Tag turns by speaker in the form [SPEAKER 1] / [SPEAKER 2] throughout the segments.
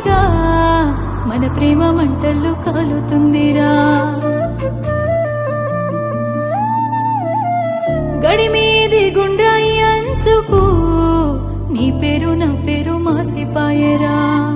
[SPEAKER 1] సాక్షిగా మన ప్రేమ మంటల్లో కాలుతుందిరా గడి మీది గుండ్రాయి అంచుకు నీ పేరు నా పేరు మాసిపాయరా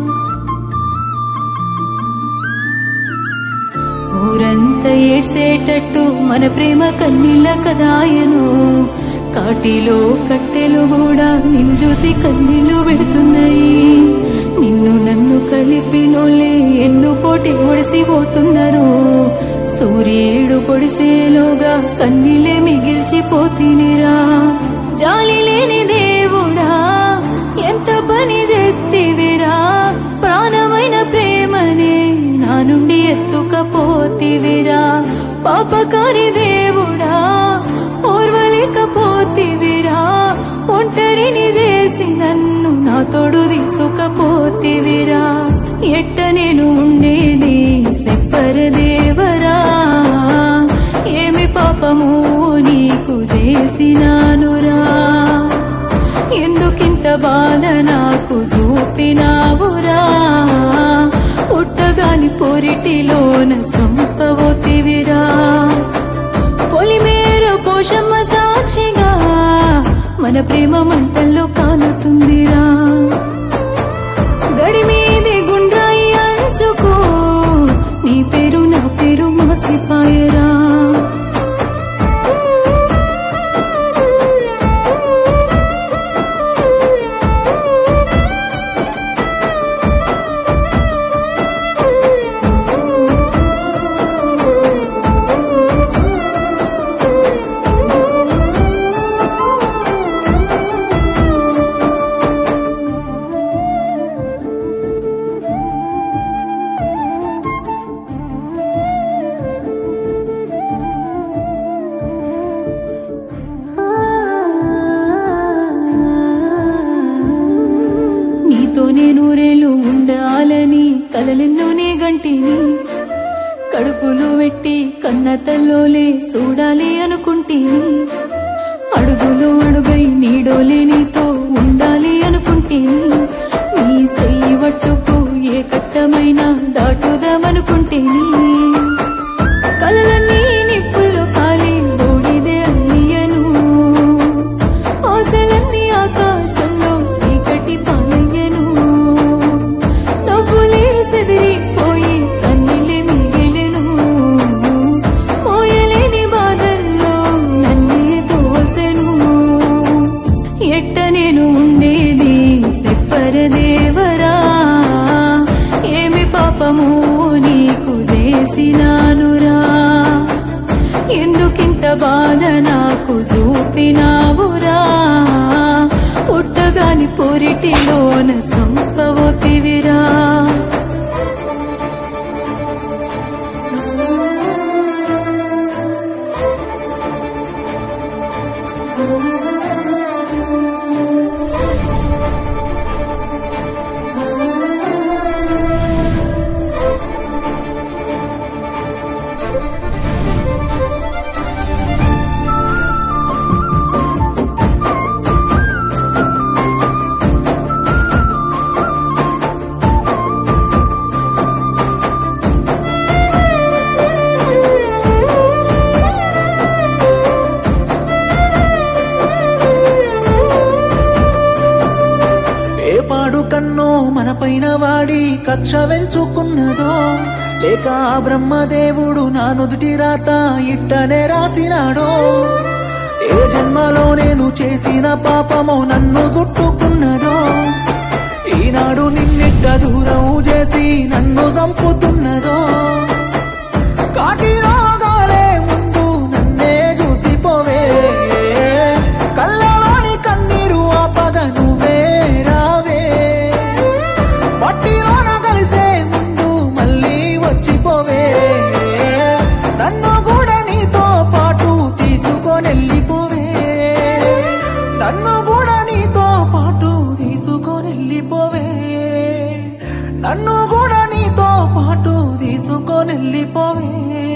[SPEAKER 1] ఊరంతా ఏడ్సేటట్టు మన ప్రేమ కన్నీళ్ళ కదాయను కాటిలో కట్టెలు కూడా నిన్ను చూసి కన్నీళ్లు పెడుతున్నాయి నిన్ను నన్ను కలిపినోళ్ళే ఎన్ను పోటీ ఒడిసిపోతున్నారు సూర్యుడు పొడిసేలోగా కన్నీళ్ళే మిగిల్చిపోతినిరా జాలి లేని దేవుడా ఎంత పని చేత్తివిరా ప్రాణమైన ప్రేమనే నా నుండి ఎత్తుకపోతివిరా పాపకారి దేవుడా ఓర్వలేకపోతివిరా ఒంటరిని చేసి నన్ను నా తోడు తీసుకపోతివిరా ఎట్ట నేను ఉండేది సెప్పర దేవరా ఏమి పాపము నీకు చేసినానురా ఎందుకింత బాధ నాకు చూపినావురా పుట్టగాని పొరిటిలోన సంపవోతివిరా పొలిమేర పోషమ్మ సాక్షిగా మన ప్రేమ మంటల్లో కాలుతుందిరా గడి మీది గుండ్రాయి అంచుకో నీ పేరు నా పేరు మాసిపాయరా నూరేళ్ళు ఉండాలని కలలెన్నోనే గంటిని కడుపులో పెట్టి కన్న తల్లోలే చూడాలి అనుకుంటేని అడుగులో అడుగై నీడోలే నీతో ఉండాలి అనుకుంటేని నీ చెయ్యి పట్టుకు ఏ కట్టమైనా దాటుదామనుకుంటేని కలలన్నీ నిప్పుల్లో కాలి బూడిదే అయ్యను ఆశలన్నీ ఆకాశంలో చీకటి పాలయ్యను నవ్వులే సెదిరిపోయి కన్నీళ్ళే మిగిలెను మోయలేని బాధల్లో నన్నే దోసెను ఎట్ట నేను ఉండేది సెప్పర దేవరా ఏమి పాపము నీకు చేసినానురా ఎందుకింత బాధ నాకు చూపినావురా పుట్టగాని పొరిటిలోన సంపవోతివిరా
[SPEAKER 2] పాడు కన్నో మన పైన వాడి కక్ష వెంచుకున్నదో లేక బ్రహ్మదేవుడు నా నుదుటి రాత ఇట్టనే రాసినాడో ఏ జన్మలో నేను చేసిన పాపమో నన్ను చుట్టుకున్నదో ఈనాడు నిన్నిట్ట దూరం చేసి నన్ను చంపుతున్నదో కాటి రోగాలే ముందు నన్నే చూసిపోవే కళ్ళలోని కన్నీరు ఆపద నువ్వే రావే మట్టిలోన కలిసే ముందు మళ్ళీ వచ్చిపోవే నన్ను కూడా నీతో పాటు తీసుకొనెళ్ళిపోవే నన్ను కూడా నీతో పాటు తీసుకొనెళ్ళిపోవే నన్ను కూడా నీతో పాటు తీసుకొనెళ్ళిపోవే